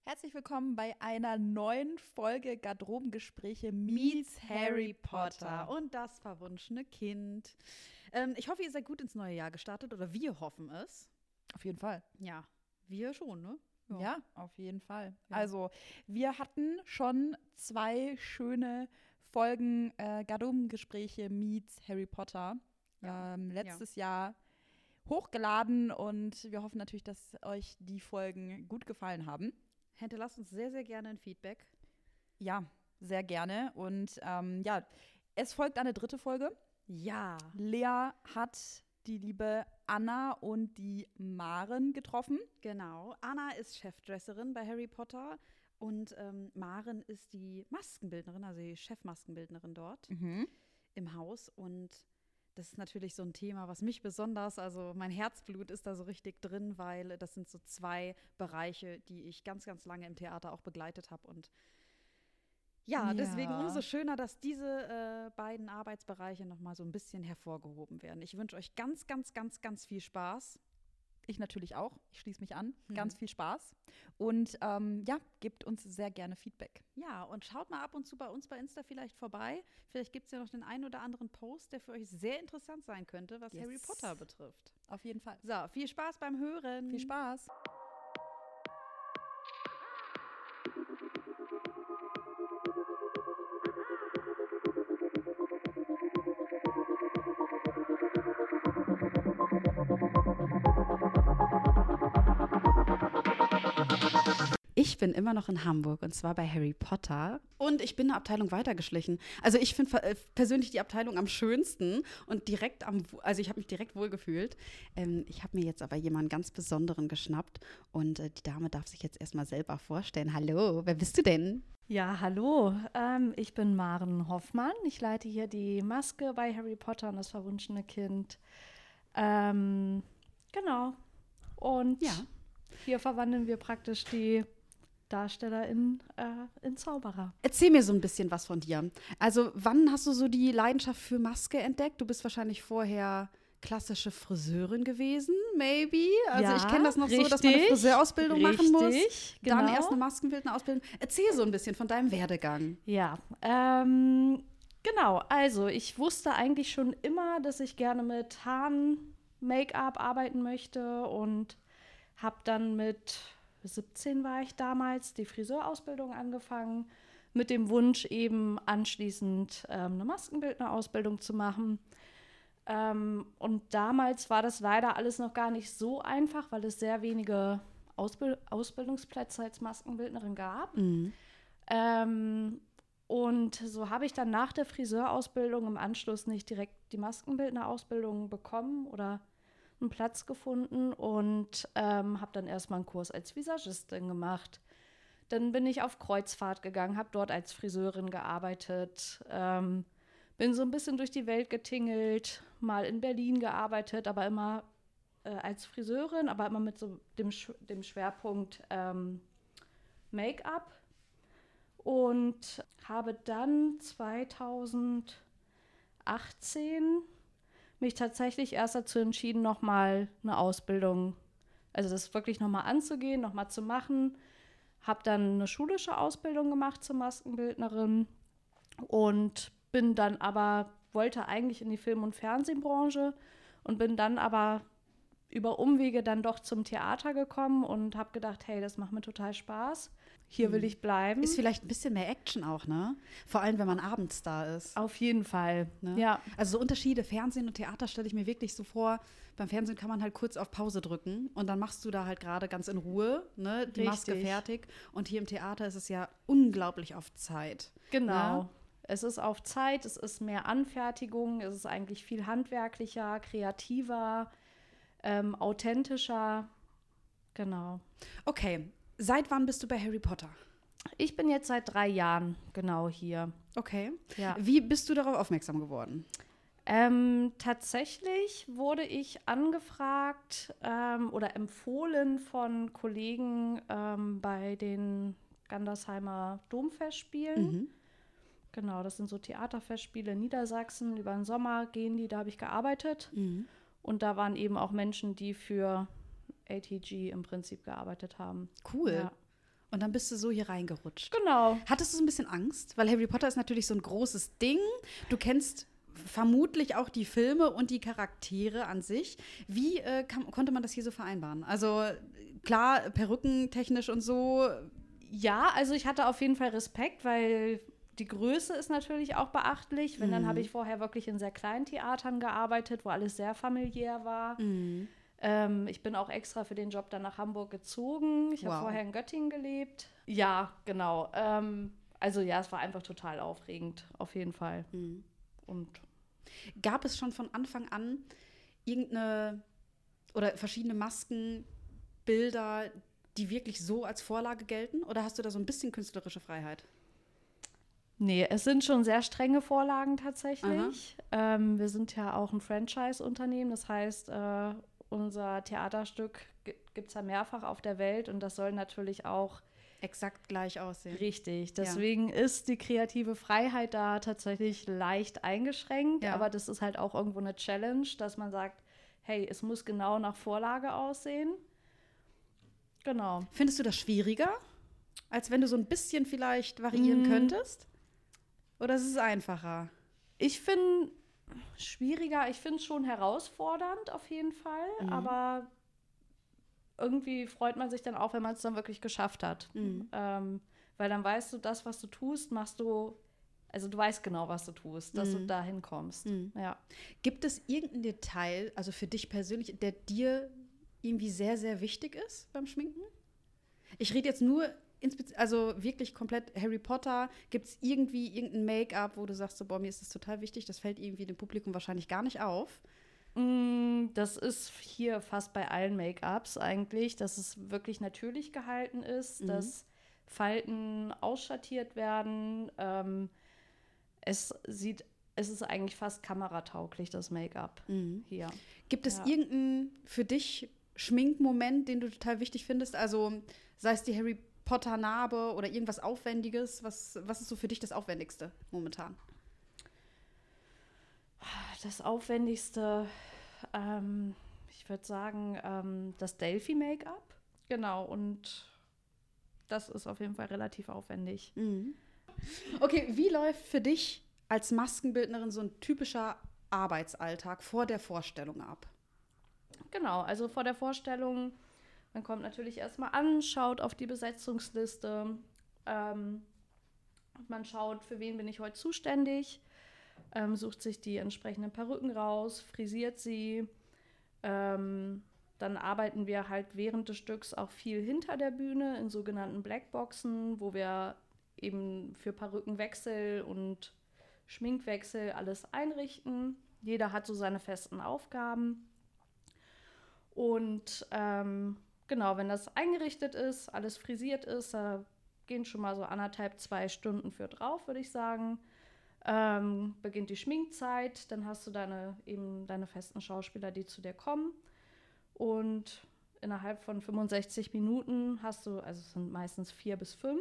Herzlich willkommen bei einer neuen Folge Garderobengespräche meets Harry Potter. Und das verwunschene Kind. Ich hoffe, ihr seid gut ins neue Jahr gestartet oder wir hoffen es. Auf jeden Fall. Ja, wir schon, ne? Ja, auf jeden Fall. Ja. Also, wir hatten schon 2 schöne Folgen Garderobengespräche meets Harry Potter Ja. letztes Jahr hochgeladen und wir hoffen natürlich, dass euch die Folgen gut gefallen haben. Hinterlasst uns sehr, sehr gerne ein Feedback. Ja, sehr gerne. Und ja, es folgt eine 3. Folge. Ja. Lea hat die liebe Anna und die Maren getroffen. Genau. Anna ist Chefdresserin bei Harry Potter und Maren ist die Maskenbildnerin, also die Chefmaskenbildnerin dort im Haus. Und das ist natürlich so ein Thema, was mich besonders, also mein Herzblut ist da so richtig drin, weil das sind so 2 Bereiche, die ich ganz, ganz lange im Theater auch begleitet habe. Und ja, deswegen umso schöner, dass diese beiden Arbeitsbereiche nochmal so ein bisschen hervorgehoben werden. Ich wünsche euch ganz, ganz, ganz, ganz viel Spaß. Ich natürlich auch. Ich schließe mich an. Ganz viel Spaß. Und ja, gebt uns sehr gerne Feedback. Ja, und schaut mal ab und zu bei uns bei Insta vielleicht vorbei. Vielleicht gibt es ja noch den einen oder anderen Post, der für euch sehr interessant sein könnte, was Harry Potter betrifft. Auf jeden Fall. So, viel Spaß beim Hören. Viel Spaß. Ich bin immer noch in Hamburg und zwar bei Harry Potter und ich bin eine Abteilung weitergeschlichen. Also ich finde persönlich die Abteilung am schönsten und also ich habe mich direkt wohlgefühlt. Ich habe mir jetzt aber jemanden ganz Besonderen geschnappt und die Dame darf sich jetzt erstmal selber vorstellen. Hallo, wer bist du denn? Ja, hallo. Ich bin Maren Hoffmann. Ich leite hier die Maske bei Harry Potter und das verwunschene Kind. Genau. Und Ja. hier verwandeln wir praktisch die Darsteller in Zauberer. Erzähl mir so ein bisschen was von dir. Also wann hast du so die Leidenschaft für Maske entdeckt? Du bist wahrscheinlich vorher klassische Friseurin gewesen, maybe. Also Ja, ich kenne das noch so, dass richtig, man eine Friseurausbildung machen muss. genau. Dann erst eine Maskenbildnerausbildung. Erzähl so ein bisschen von deinem Werdegang. Ja, genau. Also ich wusste eigentlich schon immer, dass ich gerne mit Haaren, Make-up arbeiten möchte und habe dann mit 17 war ich damals, die Friseurausbildung angefangen, mit dem Wunsch eben anschließend eine Maskenbildnerausbildung zu machen. Und damals war das leider alles noch gar nicht so einfach, weil es sehr wenige Ausbildungsplätze als Maskenbildnerin gab. Und so habe ich dann nach der Friseurausbildung im Anschluss nicht direkt die Maskenbildnerausbildung bekommen oder einen Platz gefunden und habe dann erstmal einen Kurs als Visagistin gemacht. Dann bin ich auf Kreuzfahrt gegangen, habe dort als Friseurin gearbeitet, bin so ein bisschen durch die Welt getingelt, mal in Berlin gearbeitet, aber immer als Friseurin, aber immer mit so dem Schwerpunkt Make-up. Und habe dann 2018 mich tatsächlich erst dazu entschieden, nochmal eine Ausbildung, also das wirklich nochmal anzugehen, nochmal zu machen. Habe dann eine schulische Ausbildung gemacht zur Maskenbildnerin und wollte eigentlich in die Film- und Fernsehbranche und bin dann aber über Umwege dann doch zum Theater gekommen und habe gedacht, hey, das macht mir total Spaß. Hier will ich bleiben. Ist vielleicht ein bisschen mehr Action auch, ne? Vor allem, wenn man abends da ist. Auf jeden Fall, Ne? ja. Also so Unterschiede, Fernsehen und Theater stelle ich mir wirklich so vor. Beim Fernsehen kann man halt kurz auf Pause drücken und dann machst du da halt gerade ganz in Ruhe, ne, die Maske Richtig. fertig. Und hier im Theater ist es ja unglaublich auf Zeit. Genau. Ne? Es ist auf Zeit, es ist mehr Anfertigung, es ist eigentlich viel handwerklicher, kreativer, authentischer. Genau. Okay, seit wann bist du bei Harry Potter? Ich bin jetzt seit 3 Jahren genau hier. Okay. Ja. Wie bist du darauf aufmerksam geworden? Tatsächlich wurde ich angefragt oder empfohlen von Kollegen bei den Gandersheimer Domfestspielen. Genau, das sind so Theaterfestspiele in Niedersachsen. Über den Sommer gehen die, da habe ich gearbeitet. Und da waren eben auch Menschen, die für ATG im Prinzip gearbeitet haben. Cool. Ja. Und dann bist du so hier reingerutscht. Genau. Hattest du so ein bisschen Angst? Weil Harry Potter ist natürlich so ein großes Ding. Du kennst vermutlich auch die Filme und die Charaktere an sich. Wie konnte man das hier so vereinbaren? Also klar, perückentechnisch und so. Ja, also ich hatte auf jeden Fall Respekt, weil die Größe ist natürlich auch beachtlich. Wenn, dann habe ich vorher wirklich in sehr kleinen Theatern gearbeitet, wo alles sehr familiär war. Ich bin auch extra für den Job dann nach Hamburg gezogen. Ich habe vorher in Göttingen gelebt. Ja, genau. Also ja, es war einfach total aufregend, auf jeden Fall. Und gab es schon von Anfang an irgendeine oder verschiedene Masken, Bilder, die wirklich so als Vorlage gelten? Oder hast du da so ein bisschen künstlerische Freiheit? nee, es sind schon sehr strenge Vorlagen tatsächlich. Wir sind ja auch ein Franchise-Unternehmen. Das heißt, unser Theaterstück gibt es ja mehrfach auf der Welt und das soll natürlich auch exakt gleich aussehen. Richtig. Deswegen ist die kreative Freiheit da tatsächlich leicht eingeschränkt. Aber das ist halt auch irgendwo eine Challenge, dass man sagt, hey, es muss genau nach Vorlage aussehen. Genau. Findest du das schwieriger, als wenn du so ein bisschen vielleicht variieren könntest? Oder ist es einfacher? Ich finde schwieriger, ich finde es schon herausfordernd auf jeden Fall, aber irgendwie freut man sich dann auch, wenn man es dann wirklich geschafft hat. Weil dann weißt du, das, was du tust, machst du, also du weißt genau, was du tust, dass du dahin kommst. Ja. Gibt es irgendein Detail, also für dich persönlich, der dir irgendwie sehr, sehr wichtig ist beim Schminken? Ich rede jetzt nur also wirklich komplett Harry Potter. Gibt es irgendwie irgendein Make-up, wo du sagst, so, boah, mir ist das total wichtig, das fällt irgendwie dem Publikum wahrscheinlich gar nicht auf? Das ist hier fast bei allen Make-ups eigentlich, dass es wirklich natürlich gehalten ist, dass Falten ausschattiert werden. Es ist eigentlich fast kameratauglich, das Make-up hier. Gibt es irgendeinen für dich Schminkmoment, den du total wichtig findest? Also sei es die Harry Potter Narbe oder irgendwas Aufwendiges. Was ist so für dich das Aufwendigste momentan? Das Aufwendigste, ich würde sagen, das Delphi-Make-up. Genau, und das ist auf jeden Fall relativ aufwendig. Okay, wie läuft für dich als Maskenbildnerin so ein typischer Arbeitsalltag vor der Vorstellung ab? Genau, also vor der Vorstellung, man kommt natürlich erstmal an, schaut auf die Besetzungsliste, man schaut, für wen bin ich heute zuständig, sucht sich die entsprechenden Perücken raus, frisiert sie. Dann arbeiten wir halt während des Stücks auch viel hinter der Bühne in sogenannten Blackboxen, wo wir eben für Perückenwechsel und Schminkwechsel alles einrichten. Jeder hat so seine festen Aufgaben. Und genau, wenn das eingerichtet ist, alles frisiert ist, da gehen schon mal so 1,5, 2 Stunden für drauf, würde ich sagen. Beginnt die Schminkzeit, dann hast du deine festen Schauspieler, die zu dir kommen. Und innerhalb von 65 Minuten hast du, also es sind meistens 4 bis 5,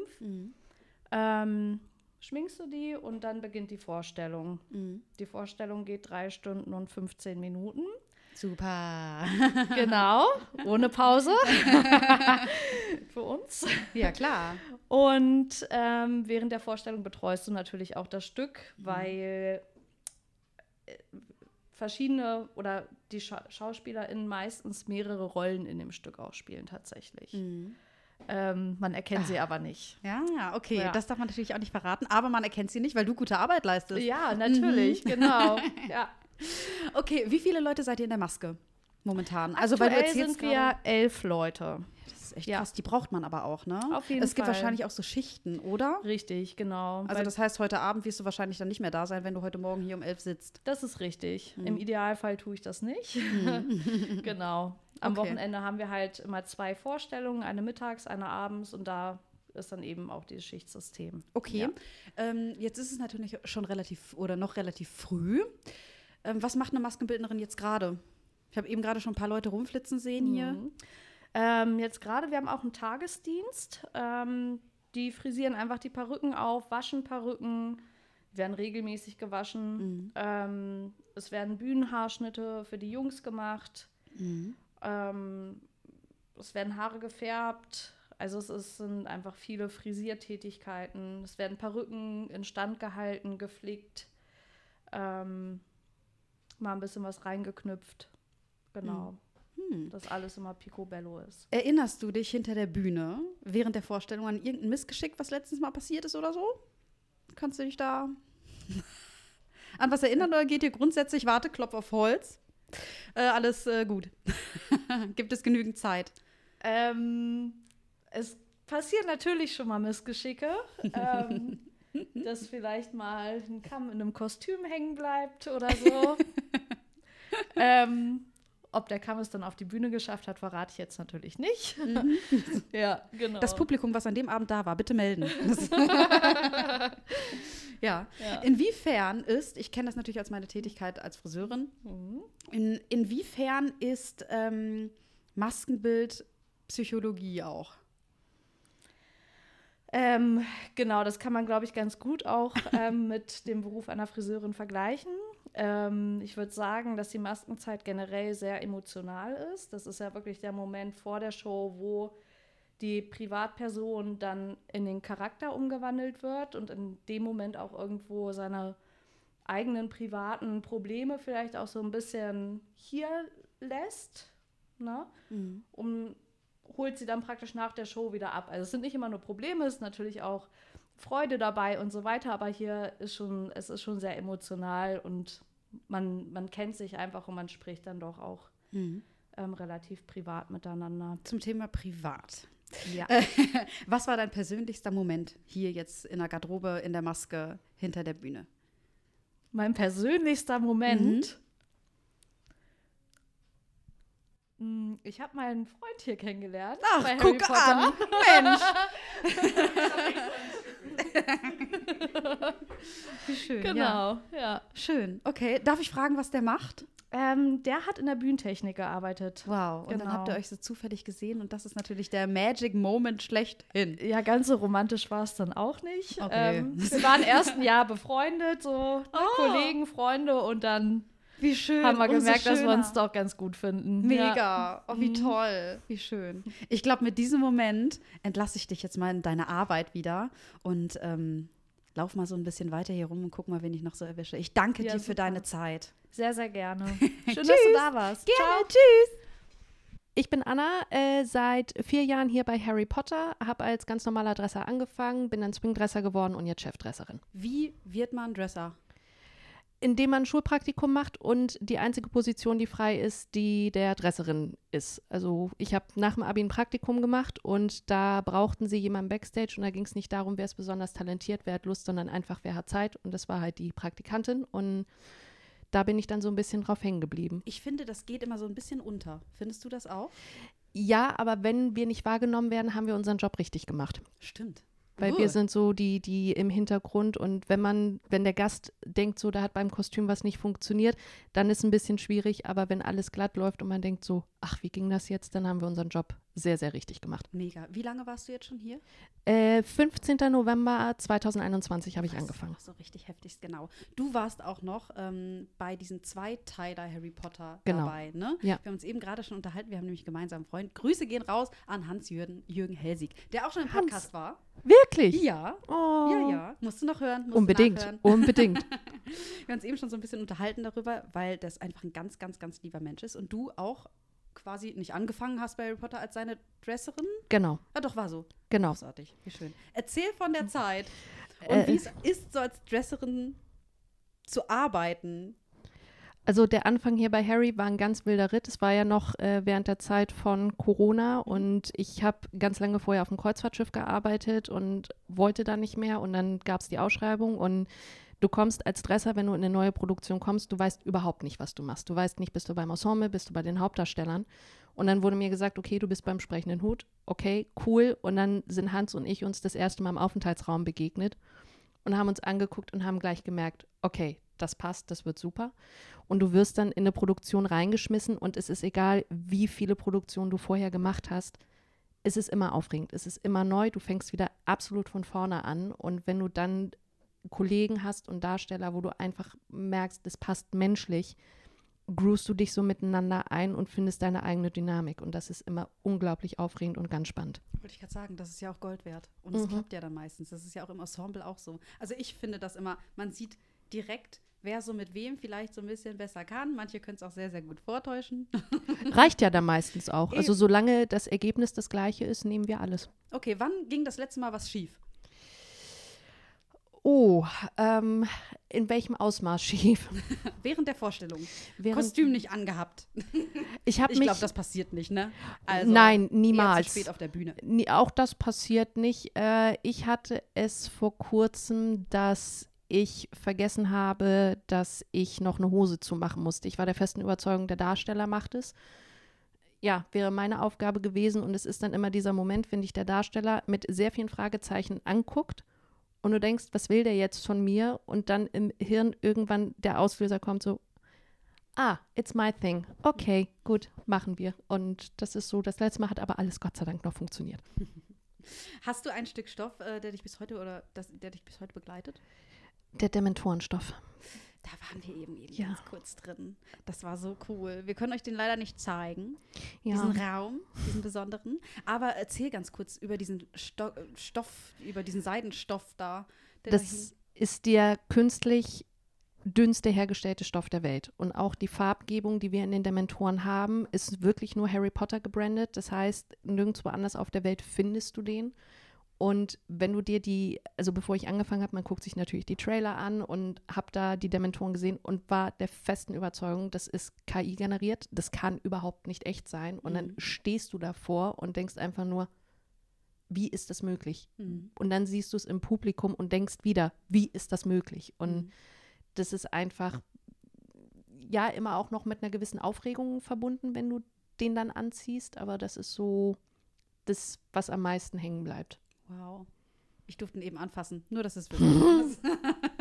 schminkst du die und dann beginnt die Vorstellung. Die Vorstellung geht 3 Stunden und 15 Minuten. Super. Genau, ohne Pause. Für uns. Ja, klar. Und während der Vorstellung betreust du natürlich auch das Stück, weil verschiedene oder die SchauspielerInnen meistens mehrere Rollen in dem Stück auch spielen tatsächlich. Man erkennt sie aber nicht. Ja, okay. Ja. Das darf man natürlich auch nicht verraten, aber man erkennt sie nicht, weil du gute Arbeit leistest. Ja, natürlich, genau. Ja. Okay, wie viele Leute seid ihr in der Maske momentan? Also weil du erzählst sind wir 11 Leute. Das ist echt krass, die braucht man aber auch, ne? Auf jeden Fall. Es gibt wahrscheinlich auch so Schichten, oder? Richtig, genau. Also das heißt, heute Abend wirst du wahrscheinlich dann nicht mehr da sein, wenn du heute Morgen hier um 11 sitzt. Das ist richtig. Im Idealfall tue ich das nicht. Genau. Am Wochenende haben wir halt immer 2 Vorstellungen, eine mittags, eine abends und da ist dann eben auch dieses Schichtsystem. Okay, ja. Jetzt ist es natürlich schon noch relativ früh. Was macht eine Maskenbildnerin jetzt gerade? Ich habe eben gerade schon ein paar Leute rumflitzen sehen hier. Jetzt gerade, wir haben auch einen Tagesdienst. Die frisieren einfach die Perücken auf, waschen Perücken, werden regelmäßig gewaschen. Es werden Bühnenhaarschnitte für die Jungs gemacht. Es werden Haare gefärbt. Also sind einfach viele Frisiertätigkeiten. Es werden Perücken instand gehalten, geflickt, mal ein bisschen was reingeknüpft. Genau. Dass alles immer picobello ist. Erinnerst du dich hinter der Bühne während der Vorstellung an irgendein Missgeschick, was letztens mal passiert ist oder so? Kannst du dich da an was erinnern oder geht dir grundsätzlich, warte, Klopf auf Holz, alles gut? Gibt es genügend Zeit? Es passieren natürlich schon mal Missgeschicke, dass vielleicht mal ein Kamm in einem Kostüm hängen bleibt oder so. Ob der Kamm es dann auf die Bühne geschafft hat, verrate ich jetzt natürlich nicht. Ja, genau. Das Publikum, was an dem Abend da war, bitte melden. Ja. Inwiefern ist, ich kenne das natürlich als meine Tätigkeit als Friseurin, inwiefern ist Maskenbild Psychologie auch? Genau, das kann man, glaube ich, ganz gut auch mit dem Beruf einer Friseurin vergleichen. Ich würde sagen, dass die Maskenzeit generell sehr emotional ist. Das ist ja wirklich der Moment vor der Show, wo die Privatperson dann in den Charakter umgewandelt wird und in dem Moment auch irgendwo seine eigenen privaten Probleme vielleicht auch so ein bisschen hier lässt, ne? Holt sie dann praktisch nach der Show wieder ab. Also es sind nicht immer nur Probleme, es ist natürlich auch Freude dabei und so weiter, aber hier ist es ist schon sehr emotional und man kennt sich einfach und man spricht dann doch auch relativ privat miteinander. Zum Thema privat. Ja. Was war dein persönlichster Moment hier jetzt in der Garderobe, in der Maske, hinter der Bühne? Mein persönlichster Moment? Ich habe meinen Freund hier kennengelernt. Ach, bei guck Harry Potter. an, Mensch. Wie schön, Genau, ja. Schön, okay. Darf ich fragen, was der macht? Der hat in der Bühnentechnik gearbeitet. Wow, und Genau. dann habt ihr euch so zufällig gesehen und das ist natürlich der Magic Moment schlechthin. Ja, ganz so romantisch war es dann auch nicht. Okay. Wir waren erst ein Jahr befreundet, so Kollegen, Freunde und dann Wie schön. haben wir umso gemerkt, dass wir schöner. uns doch ganz gut finden. Mega. Ja. Oh, wie toll. Wie schön. Ich glaube, mit diesem Moment entlasse ich dich jetzt mal in deine Arbeit wieder und lauf mal so ein bisschen weiter hier rum und guck mal, wen ich noch so erwische. Ich danke dir für super. deine Zeit. Sehr, sehr gerne. Schön, dass Tschüss. du da warst. Gerne. Tschüss. Ich bin Anna, seit 4 Jahren hier bei Harry Potter, habe als ganz normaler Dresser angefangen, bin dann Swingdresser geworden und jetzt Chefdresserin. Wie wird man Dresser? Indem man ein Schulpraktikum macht und die einzige Position, die frei ist, die der Dresserin ist. Also ich habe nach dem Abi ein Praktikum gemacht und da brauchten sie jemanden Backstage und da ging es nicht darum, wer ist besonders talentiert, wer hat Lust, sondern einfach, wer hat Zeit und das war halt die Praktikantin und da bin ich dann so ein bisschen drauf hängen geblieben. Ich finde, das geht immer so ein bisschen unter. Findest du das auch? Ja, aber wenn wir nicht wahrgenommen werden, haben wir unseren Job richtig gemacht. Stimmt. Weil wir sind so die im Hintergrund und wenn der Gast denkt so, da hat beim Kostüm was nicht funktioniert, dann ist ein bisschen schwierig, aber wenn alles glatt läuft und man denkt so, ach, wie ging das jetzt, dann haben wir unseren Job sehr, sehr richtig gemacht. Mega. Wie lange warst du jetzt schon hier? 15. November 2021 habe ich angefangen. So richtig heftigst, genau. Du warst auch noch bei diesen Zweiteiler Harry Potter Genau. dabei, ne? Ja. Wir haben uns eben gerade schon unterhalten, wir haben nämlich gemeinsam einen Freund. Grüße gehen raus an Hans-Jürgen Helsig, der auch schon im Podcast war. Wirklich? Ja. Oh. Ja. Musst du noch hören? Musst Unbedingt, nachhören. unbedingt. Wir haben uns eben schon so ein bisschen unterhalten darüber, weil das einfach ein ganz, ganz, ganz lieber Mensch ist und du auch quasi nicht angefangen hast bei Harry Potter als seine Dresserin. Genau, Ja, doch, war so. genau. Großartig, wie schön. Erzähl von der Zeit und wie es ist, so als Dresserin zu arbeiten. Also der Anfang hier bei Harry war ein ganz wilder Ritt. Es war ja noch während der Zeit von Corona und ich habe ganz lange vorher auf dem Kreuzfahrtschiff gearbeitet und wollte da nicht mehr und dann gab es die Ausschreibung und du kommst als Dresser, wenn du in eine neue Produktion kommst, du weißt überhaupt nicht, was du machst. Du weißt nicht, bist du beim Ensemble, bist du bei den Hauptdarstellern. Und dann wurde mir gesagt, okay, du bist beim sprechenden Hut. Okay, cool. Und dann sind Hans und ich uns das erste Mal im Aufenthaltsraum begegnet und haben uns angeguckt und haben gleich gemerkt, okay, das passt, das wird super. Und du wirst dann in eine Produktion reingeschmissen und es ist egal, wie viele Produktionen du vorher gemacht hast. Es ist immer aufregend, es ist immer neu. Du fängst wieder absolut von vorne an. Und wenn du dann Kollegen hast und Darsteller, wo du einfach merkst, das passt menschlich, groovst du dich so miteinander ein und findest deine eigene Dynamik. Und das ist immer unglaublich aufregend und ganz spannend. Wollte ich gerade sagen, das ist ja auch Gold wert. Und es klappt ja dann meistens. Das ist ja auch im Ensemble auch so. Also ich finde das immer, man sieht direkt, wer so mit wem vielleicht so ein bisschen besser kann. Manche können es auch sehr, sehr gut vortäuschen. Reicht ja dann meistens auch. Also Eben. solange das Ergebnis das gleiche ist, nehmen wir alles. Okay, wann ging das letzte Mal was schief? Oh, in welchem Ausmaß schief? Während der Vorstellung. Während- Kostüm nicht angehabt. Ich Ich glaube, das passiert nicht, ne? Also, Nein, eher niemals. zu spät auf der Bühne. Auch das passiert nicht. Ich hatte es vor kurzem, dass ich vergessen habe, dass ich noch eine Hose zumachen musste. Ich war der festen Überzeugung, der Darsteller macht es. Ja, wäre meine Aufgabe gewesen. Und es ist dann immer dieser Moment, wenn dich der Darsteller mit sehr vielen Fragezeichen anguckt und du denkst, was will der jetzt von mir? Und dann im Hirn irgendwann der Auslöser kommt so, it's my thing. Okay, gut, machen wir. Und das ist so, das letzte Mal hat aber alles Gott sei Dank noch funktioniert. Hast du ein Stück Stoff, der dich bis heute begleitet? Der Dementorenstoff. Da waren wir eben Ja. ganz kurz drin. Das war so cool. Wir können euch den leider nicht zeigen, Ja. diesen Raum, diesen besonderen. Aber erzähl ganz kurz über diesen Stoff, über diesen Seidenstoff da. Der Das ist der künstlich dünnste hergestellte Stoff der Welt. Und auch die Farbgebung, die wir in den Dementoren haben, ist wirklich nur Harry Potter gebrandet. Das heißt, nirgendwo anders auf der Welt findest du den. Und wenn du dir also bevor ich angefangen habe, man guckt sich natürlich die Trailer an und habe da die Dementoren gesehen und war der festen Überzeugung, das ist KI generiert, das kann überhaupt nicht echt sein. Und dann stehst du davor und denkst einfach nur, wie ist das möglich? Und dann siehst du es im Publikum und denkst wieder, wie ist das möglich? Und das ist einfach, ja, immer auch noch mit einer gewissen Aufregung verbunden, wenn du den dann anziehst, aber das ist so das, was am meisten hängen bleibt. Wow. Ich durfte ihn eben anfassen. Nur, dass es wirklich ist.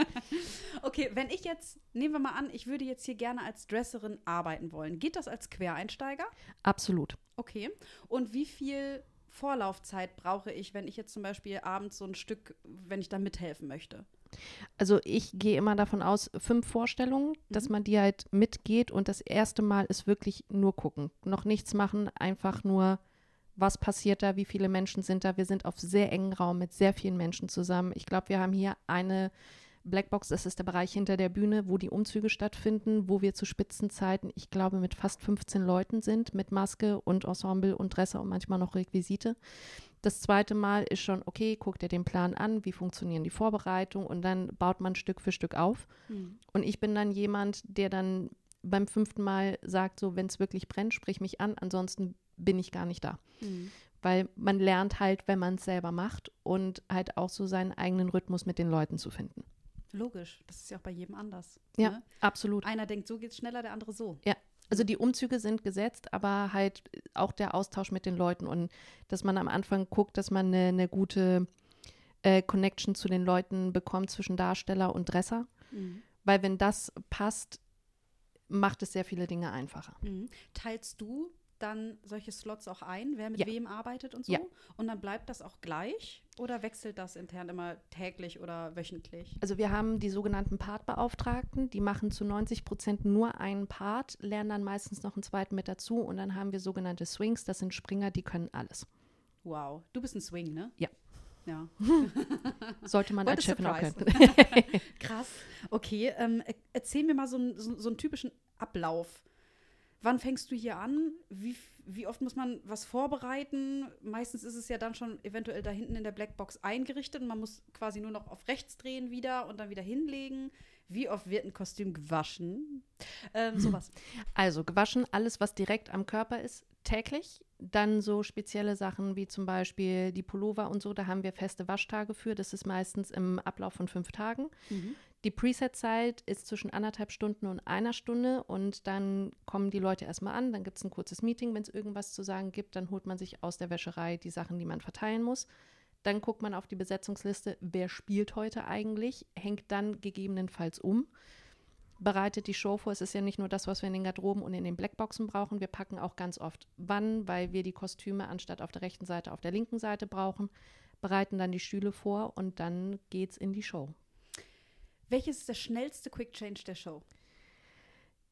Okay, wenn ich jetzt, nehmen wir mal an, ich würde jetzt hier gerne als Dresserin arbeiten wollen. Geht das als Quereinsteiger? Absolut. Okay. Und wie viel Vorlaufzeit brauche ich, wenn ich jetzt zum Beispiel abends so ein Stück, wenn ich da mithelfen möchte? Also ich gehe immer davon aus, 5 Vorstellungen, dass man die halt mitgeht und das erste Mal ist wirklich nur gucken. Noch nichts machen, einfach nur, was passiert da, wie viele Menschen sind da. Wir sind auf sehr engen Raum mit sehr vielen Menschen zusammen. Ich glaube, wir haben hier eine Blackbox, das ist der Bereich hinter der Bühne, wo die Umzüge stattfinden, wo wir zu Spitzenzeiten, ich glaube, mit fast 15 Leuten sind, mit Maske und Ensemble und Dresser und manchmal noch Requisite. Das zweite Mal ist schon, okay, guck dir den Plan an, wie funktionieren die Vorbereitungen und dann baut man Stück für Stück auf. Und ich bin dann jemand, der dann beim 5. Mal sagt, so, wenn es wirklich brennt, sprich mich an, ansonsten bin ich gar nicht da. Weil man lernt halt, wenn man es selber macht und halt auch so seinen eigenen Rhythmus mit den Leuten zu finden. Logisch, das ist ja auch bei jedem anders. Ja, Ne? absolut. Einer denkt, so geht's schneller, der andere so. Ja, also die Umzüge sind gesetzt, aber halt auch der Austausch mit den Leuten und dass man am Anfang guckt, dass man eine gute Connection zu den Leuten bekommt zwischen Darsteller und Dresser. Weil wenn das passt, macht es sehr viele Dinge einfacher. Teilst du dann solche Slots auch ein, wer mit Ja. wem arbeitet und so? Ja. Und dann bleibt das auch gleich oder wechselt das intern immer täglich oder wöchentlich? Also wir haben die sogenannten Partbeauftragten, die machen zu 90% nur einen Part, lernen dann meistens noch einen zweiten mit dazu und dann haben wir sogenannte Swings, das sind Springer, die können alles. Wow, du bist ein Swing, ne? Ja. Ja. Sollte man What als a Chefin auch surprise. können. Krass. Okay, erzähl mir mal so einen typischen Ablauf. Wann fängst du hier an? Wie oft muss man was vorbereiten? Meistens ist es ja dann schon eventuell da hinten in der Blackbox eingerichtet und man muss quasi nur noch auf rechts drehen wieder und dann wieder hinlegen. Wie oft wird ein Kostüm gewaschen? Sowas. Also gewaschen, alles, was direkt am Körper ist, täglich. Dann so spezielle Sachen wie zum Beispiel die Pullover und so, da haben wir feste Waschtage für. Das ist meistens im Ablauf von 5 Tagen. Die Preset-Zeit ist zwischen 1,5 Stunden und 1 Stunde und dann kommen die Leute erstmal an, dann gibt es ein kurzes Meeting, wenn es irgendwas zu sagen gibt, dann holt man sich aus der Wäscherei die Sachen, die man verteilen muss. Dann guckt man auf die Besetzungsliste, wer spielt heute eigentlich, hängt dann gegebenenfalls um, bereitet die Show vor. Es ist ja nicht nur das, was wir in den Garderoben und in den Blackboxen brauchen, wir packen auch ganz oft wann, weil wir die Kostüme anstatt auf der rechten Seite auf der linken Seite brauchen, bereiten dann die Stühle vor und dann geht's in die Show. Welches ist der schnellste Quick Change der Show?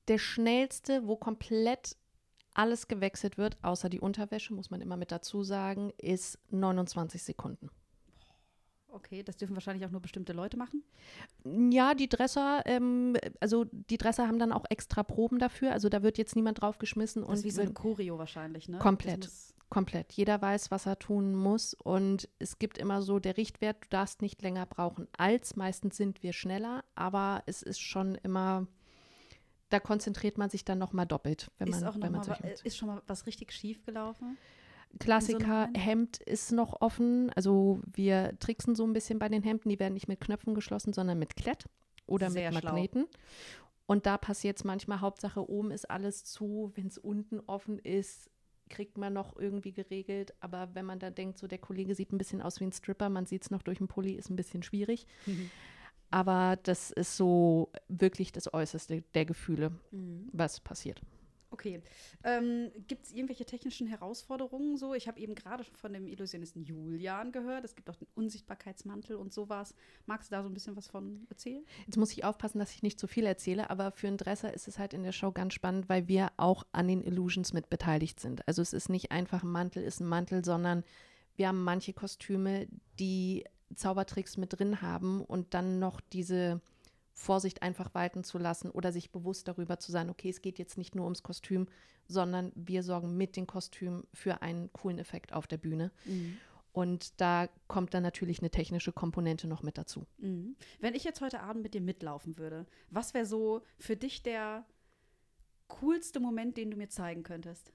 der schnellste, wo komplett alles gewechselt wird, außer die Unterwäsche, muss man immer mit dazu sagen, ist 29 Sekunden. Okay, das dürfen wahrscheinlich auch nur bestimmte Leute machen? Ja, die Dresser haben dann auch extra Proben dafür. Also da wird jetzt niemand draufgeschmissen. Das ist wie so ein Choreo wahrscheinlich, ne? Komplett. Jeder weiß, was er tun muss. Und es gibt immer so der Richtwert, du darfst nicht länger brauchen als. Meistens sind wir schneller, aber es ist schon immer, da konzentriert man sich dann nochmal doppelt, wenn man ist schon mal was richtig schief gelaufen? Klassiker, Hemd ist noch offen. Also wir tricksen so ein bisschen bei den Hemden. Die werden nicht mit Knöpfen geschlossen, sondern mit Klett oder Sehr mit Magneten. Und da passiert es manchmal, Hauptsache oben ist alles zu. Wenn es unten offen ist, kriegt man noch irgendwie geregelt. Aber wenn man da denkt, so der Kollege sieht ein bisschen aus wie ein Stripper, man sieht es noch durch den Pulli, ist ein bisschen schwierig. Aber das ist so wirklich das Äußerste der Gefühle, was passiert. Okay. Gibt es irgendwelche technischen Herausforderungen so? Ich habe eben gerade schon von dem Illusionisten Julian gehört. Es gibt auch den Unsichtbarkeitsmantel und sowas. Magst du da so ein bisschen was von erzählen? Jetzt muss ich aufpassen, dass ich nicht zu viel erzähle, aber für einen Dresser ist es halt in der Show ganz spannend, weil wir auch an den Illusions mit beteiligt sind. Also es ist nicht einfach ein Mantel, sondern wir haben manche Kostüme, die Zaubertricks mit drin haben und dann noch diese Vorsicht einfach walten zu lassen oder sich bewusst darüber zu sein, okay, es geht jetzt nicht nur ums Kostüm, sondern wir sorgen mit dem Kostüm für einen coolen Effekt auf der Bühne. Und da kommt dann natürlich eine technische Komponente noch mit dazu. Wenn ich jetzt heute Abend mit dir mitlaufen würde, was wäre so für dich der coolste Moment, den du mir zeigen könntest?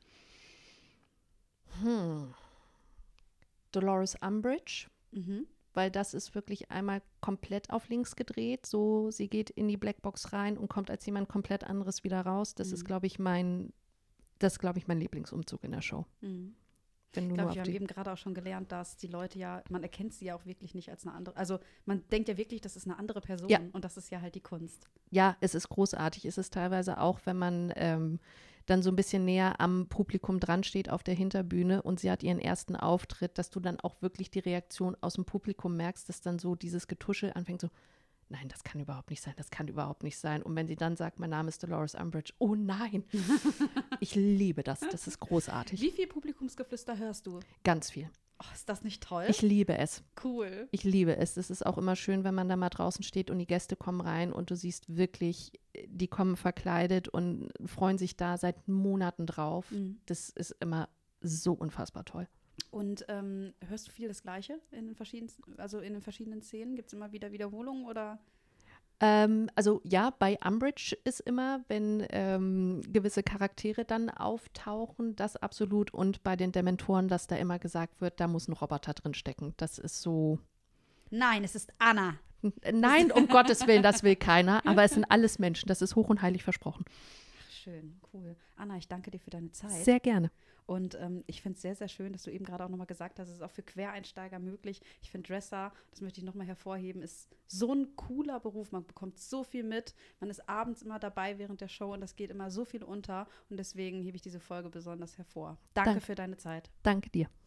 Dolores Umbridge. Weil das ist wirklich einmal komplett auf links gedreht. So, sie geht in die Blackbox rein und kommt als jemand komplett anderes wieder raus. Das ist, glaube ich, mein Lieblingsumzug in der Show. Wenn du wir haben eben gerade auch schon gelernt, dass die Leute ja, man erkennt sie ja auch wirklich nicht als eine andere, also man denkt ja wirklich, das ist eine andere Person und das ist ja halt die Kunst. Ja, es ist großartig. Es ist teilweise auch, wenn man dann so ein bisschen näher am Publikum dran steht auf der Hinterbühne und sie hat ihren ersten Auftritt, dass du dann auch wirklich die Reaktion aus dem Publikum merkst, dass dann so dieses Getuschel anfängt so, nein, das kann überhaupt nicht sein, das kann überhaupt nicht sein. Und wenn sie dann sagt, mein Name ist Dolores Umbridge, oh nein, ich liebe das ist großartig. Wie viel Publikumsgeflüster hörst du? Ganz viel. Oh, ist das nicht toll? Ich liebe es. Cool. Ich liebe es. Es ist auch immer schön, wenn man da mal draußen steht und die Gäste kommen rein und du siehst wirklich, die kommen verkleidet und freuen sich da seit Monaten drauf. Das ist immer so unfassbar toll. Und hörst du viel das Gleiche in den verschiedenen Szenen? Gibt es immer wieder Wiederholungen oder? Also ja, bei Umbridge ist immer, wenn gewisse Charaktere dann auftauchen, das absolut. Und bei den Dementoren, dass da immer gesagt wird, da muss ein Roboter drin stecken. Das ist so. Nein, es ist Anna. Nein, um Gottes Willen, das will keiner. Aber es sind alles Menschen. Das ist hoch und heilig versprochen. Ach, schön, cool. Anna, ich danke dir für deine Zeit. Sehr gerne. Und ich finde es sehr, sehr schön, dass du eben gerade auch nochmal gesagt hast, es ist auch für Quereinsteiger möglich. Ich finde Dresser, das möchte ich nochmal hervorheben, ist so ein cooler Beruf. Man bekommt so viel mit. Man ist abends immer dabei während der Show und das geht immer so viel unter. Und deswegen hebe ich diese Folge besonders hervor. Danke für deine Zeit. Danke dir.